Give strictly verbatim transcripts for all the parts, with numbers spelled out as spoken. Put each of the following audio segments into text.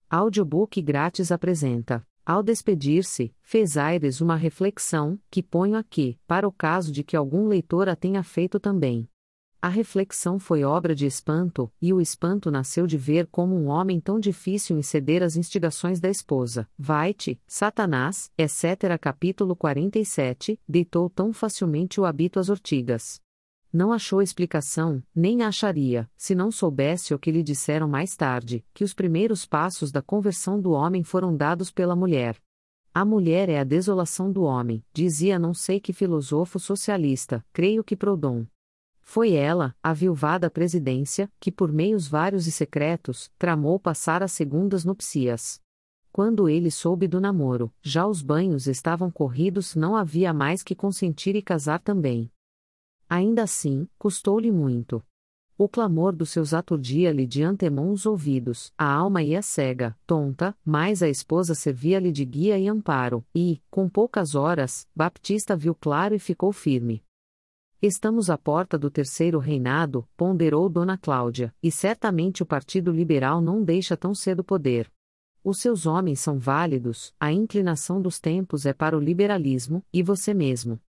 Audiobook grátis apresenta. Ao despedir-se, fez Aires uma reflexão, que ponho aqui, para o caso de que algum leitor a tenha feito também. A reflexão foi obra de espanto, e o espanto nasceu de ver como um homem tão difícil em ceder às instigações da esposa, vai-te, Satanás, etcétera. Capítulo quarenta e sete, deitou tão facilmente o hábito às ortigas. Não achou explicação, nem a acharia, se não soubesse o que lhe disseram mais tarde, que os primeiros passos da conversão do homem foram dados pela mulher. A mulher é a desolação do homem, dizia não sei que filósofo socialista, creio que Proudhon. Foi ela, a viuvada presidência, que por meios vários e secretos, tramou passar as segundas núpcias. Quando ele soube do namoro, já os banhos estavam corridos, não havia mais que consentir e casar também. Ainda assim, custou-lhe muito. O clamor dos seus aturdia-lhe de antemão os ouvidos, a alma ia cega, tonta, mas a esposa servia-lhe de guia e amparo, e, com poucas horas, Baptista viu claro e ficou firme. Estamos à porta do terceiro reinado, ponderou Dona Cláudia, e certamente o Partido Liberal não deixa tão cedo poder. Os seus homens são válidos, a inclinação dos tempos é para o liberalismo, e você mesmo.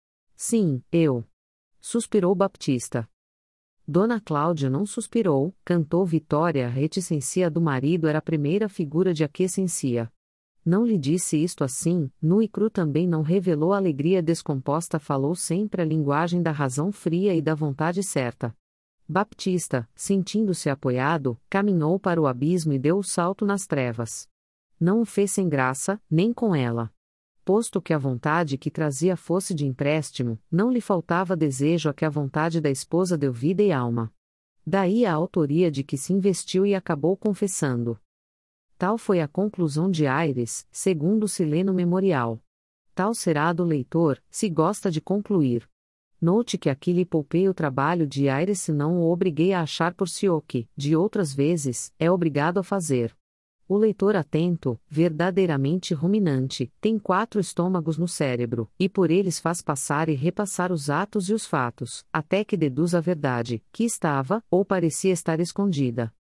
Sim, eu. Suspirou Baptista. Dona Cláudia não suspirou, cantou Vitória. A reticência do marido era a primeira figura de aquiescência. Não lhe disse isto assim, nu e cru também não revelou alegria descomposta, falou sempre a linguagem da razão fria e da vontade certa. Baptista, sentindo-se apoiado, caminhou para o abismo e deu o salto nas trevas. Não o fez sem graça, nem com ela. Posto que a vontade que trazia fosse de empréstimo, não lhe faltava desejo a que a vontade da esposa deu vida e alma. Daí a autoria de que se investiu e acabou confessando. Tal foi a conclusão de Aires, segundo o Sileno Memorial. Tal será a do leitor, se gosta de concluir. Note que aqui lhe poupei o trabalho de Aires, se não o obriguei a achar por si o que, de outras vezes, é obrigado a fazer. O leitor atento, verdadeiramente ruminante, tem quatro estômagos no cérebro, e por eles faz passar e repassar os atos e os fatos, até que deduz a verdade, que estava, ou parecia estar escondida.